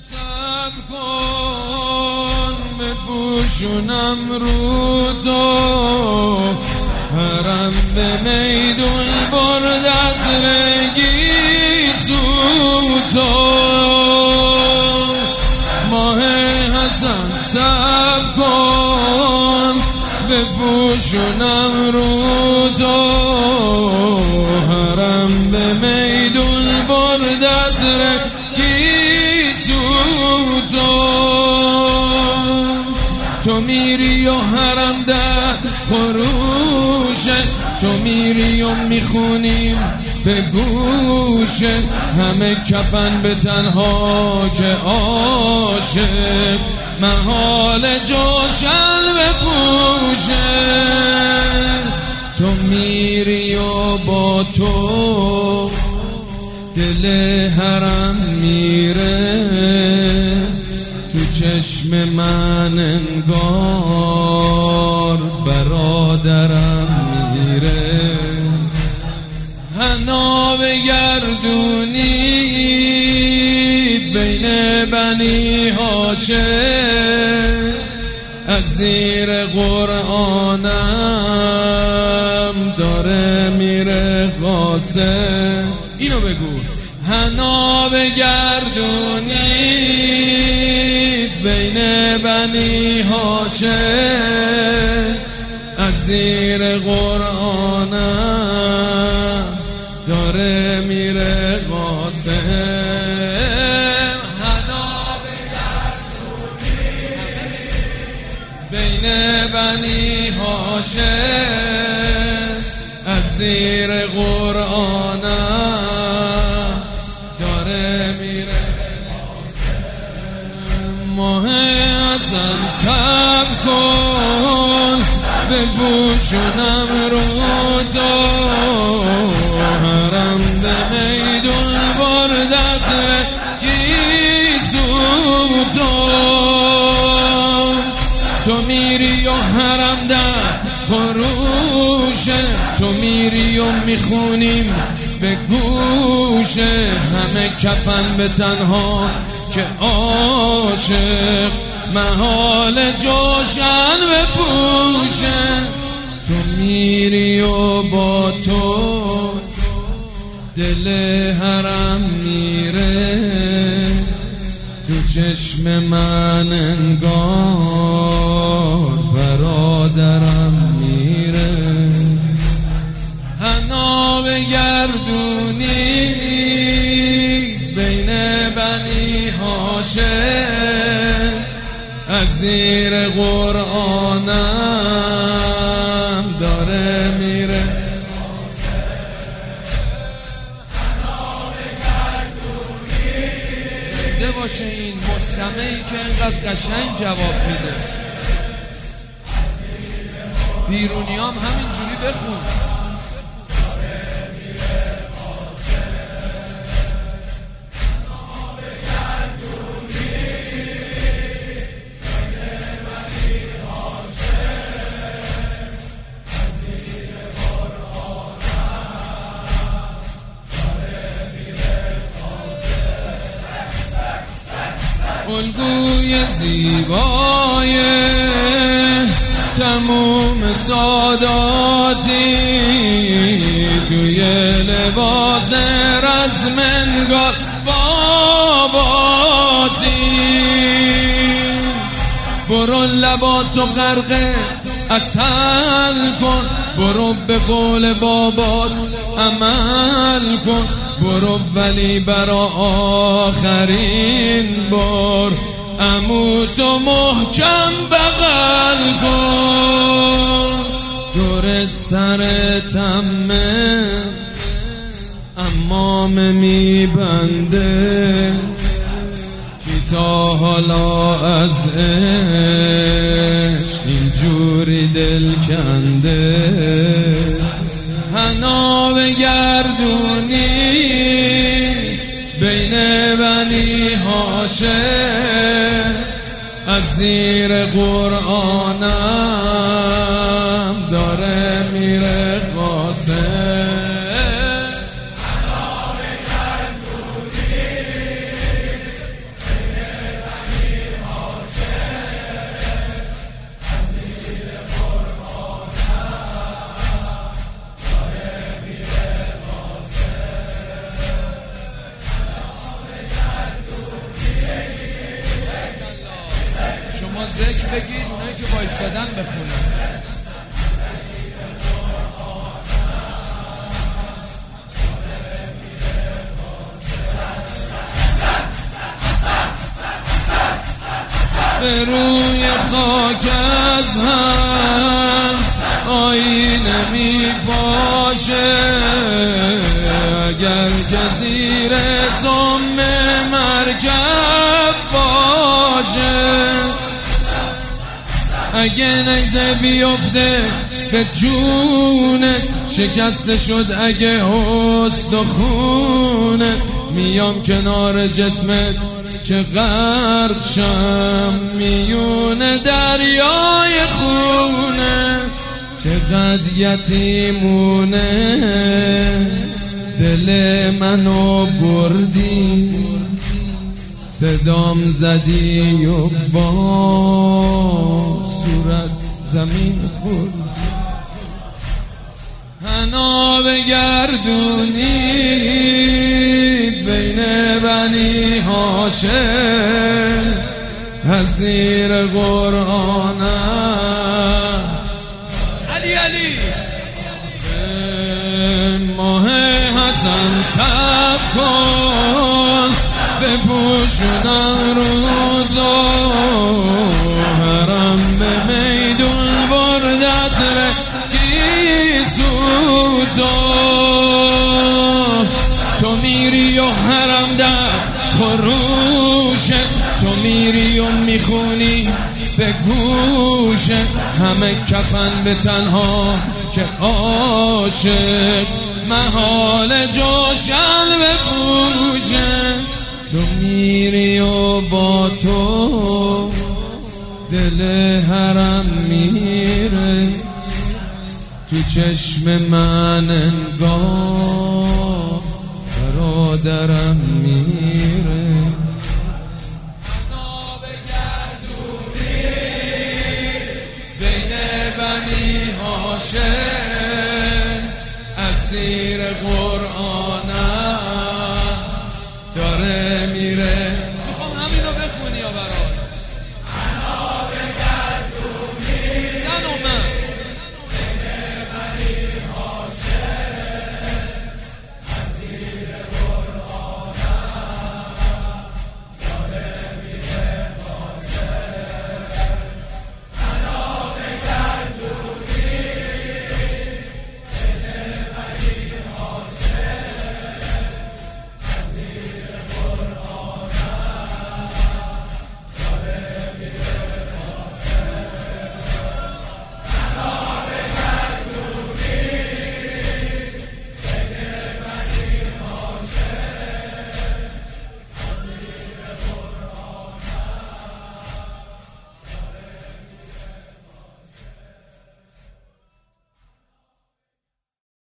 صبر کن بپوشونم رو تو، حرم به میدون بردت رگی سوتو. ماه حسن صبر کن بپوشونم رو تو، حرم به میدون بردت رگی سوتو. تو میری و حرم در خروشه، تو میری و میخونیم به گوشه، همه کفن به تنها که عاشق محال جوشن بپوشه. تو میری و با تو دل حرم میره، تو چشم من انگار برادرم میره. حنا بگردونید بین بنی هاشم، از زیر قرآنم داره میره قاسم. اینو بگو. حنا بگردونید بین بنی هاشم، از زیر قرآنم داره میره قاسم. حنا بگردونید بین بنی هاشم، از زیر قرآنم داره میره قاسم. ماه حسن صبر کن بپوشونم رو تو، حرم به میدون بردت رگی سوتو. تو میری و حرم در خروشه، تو میری و میخونیم به گوشه، همه کفن به تنها که عاشق محال جوشن بپوشه. تو میری و با تو دل حرم میره، تو چشم من انگار برادرم میره. حنا بگردونی بین بنی هاشم، از زیر قرآنم داره میره. زنده باشه این مستمعی که اینقدر قشنگ جواب میده. بیرونی هم همینجوری بخون. الگوی زیبای تموم ساداتی، توی لباس رزمنگار باباتی. برو لباتو غرق عسل کن، برو به قول بابات عمل کن، برو ولی برا آخرین بار عمو تو محکم بغل کن. دور سر تمه امام میبنده، کی تا حالا از عشق اینجوری دل کنده. حنا بگردونی بین بنی هاشم، از زیر قرآنم داره میره قاسم. حنا بگردونی ذکر بگید، اونایی که وایسادن بخونن. به روی خاک از هم آینه می باشه، اگر جزیره سم مرکب باشه، اگه نیزه بیفته به جونه شکسته شد اگه استخونه، میام کنار جسمت که غرق شم میونه دریای خونه، چقدر یتیمونه دل منو بردی، صدام زدی و با صورت زمین خورد، حنا بگردونید بین بنی هاشم، از زیر قرآنم علی علی ماه حسن سب کن، بپوشونم رو ظاهرم به میدون بردت رگیسو، تو میری و حرم در خروشه، تو میری و میخونی به گوشه، همه کفن به تنها که عاشق محال جوشن بپوشه، تو میری و با تو دل حرم میره، تو چشم من انگار برادرم میره.